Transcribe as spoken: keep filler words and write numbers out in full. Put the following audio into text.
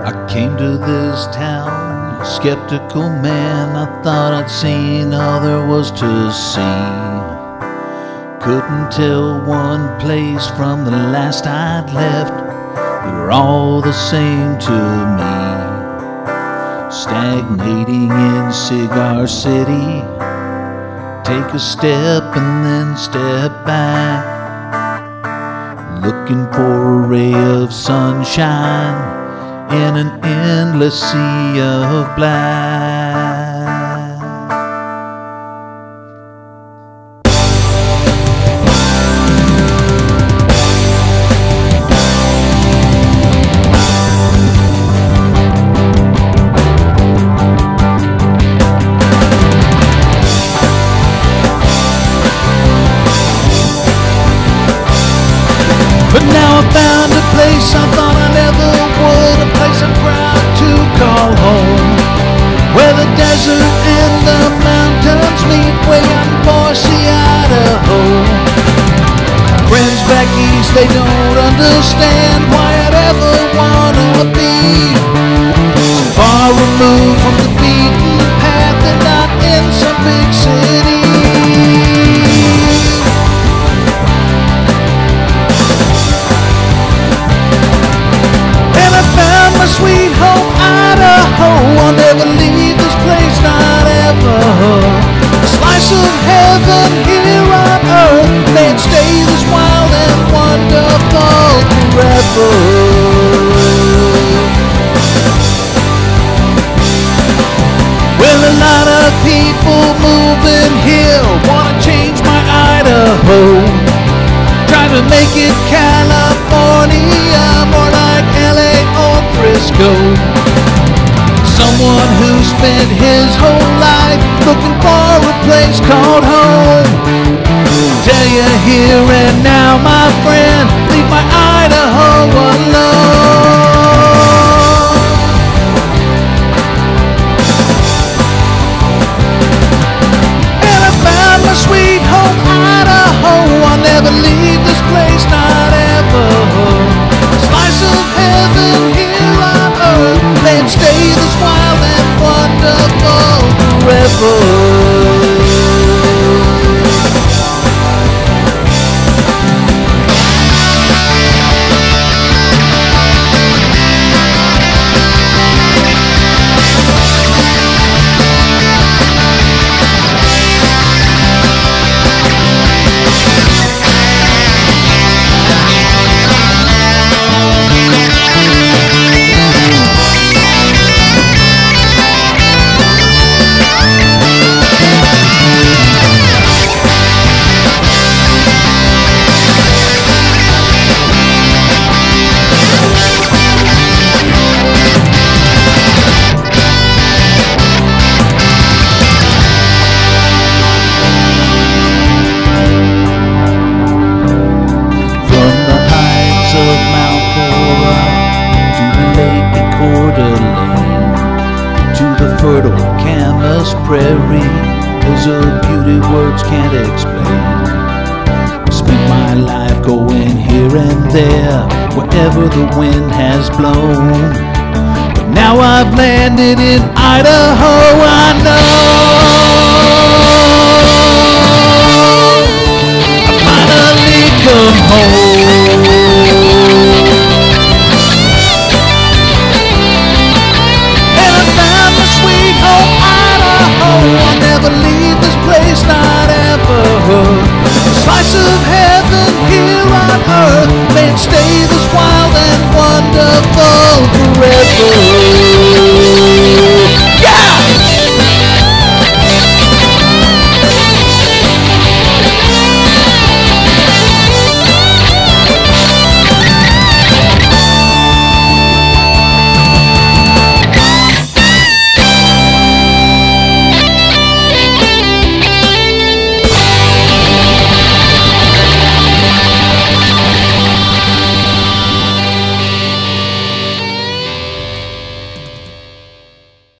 I came to this town, a skeptical man. I thought I'd seen all there was to see. Couldn't tell one place from the last I'd left. They were all the same to me. Stagnating in Cigar City, take a step and then step back, looking for a ray of sunshine in an endless sea of black. But now I found a place I thought I never would, a place I'm proud to call home, where the desert and the mountains meet, way out in Boise, Idaho. Friends back east, they don't understand why I'd ever wanna be so far removed from the beaten path and not in some big city. Sweet home, Idaho. I'll never leave this place, not ever. A slice of heaven here on earth. May it stay this wild and wonderful forever. Well, a lot of people moving here wanna change my Idaho, trying to make it California, more like L A or Frisco. Someone who spent his whole life looking for a place called home. Tell you here and now, my friend, leave my Idaho alone. And I found my sweet home, Idaho. I'll never leave this place, not ever. A slice of heaven here on earth. May it stay this wild and wonderful forever. Prairie, there's a beauty words can't explain. Spent my life going here and there, wherever the wind has blown. But now I've landed in Idaho, I know I finally come home.